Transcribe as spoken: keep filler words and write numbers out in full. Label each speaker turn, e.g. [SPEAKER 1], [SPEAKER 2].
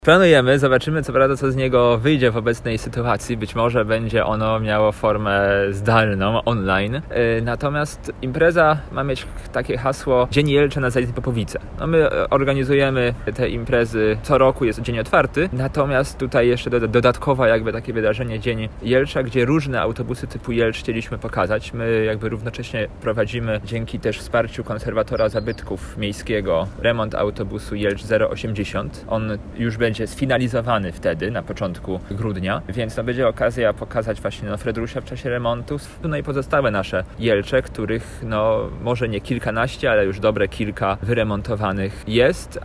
[SPEAKER 1] Planujemy, zobaczymy co prawda co z niego wyjdzie w obecnej sytuacji, być może będzie ono miało formę zdalną, online, yy, natomiast impreza ma mieć takie hasło Dzień Jelcza na Zalicy Popowice. No my organizujemy te imprezy, co roku jest dzień otwarty, natomiast tutaj jeszcze dodatkowo jakby takie wydarzenie Dzień Jelcza, gdzie różne autobusy typu Jelcz chcieliśmy pokazać. My jakby równocześnie prowadzimy dzięki też wsparciu konserwatora zabytków miejskiego remont autobusu Jelcz zero osiemdziesiąt. On już będzie będzie sfinalizowany wtedy, na początku grudnia, więc no, będzie okazja pokazać właśnie no, Fredrusia w czasie remontu, no i pozostałe nasze Jelcze, których no może nie kilkanaście, ale już dobre kilka wyremontowanych jest,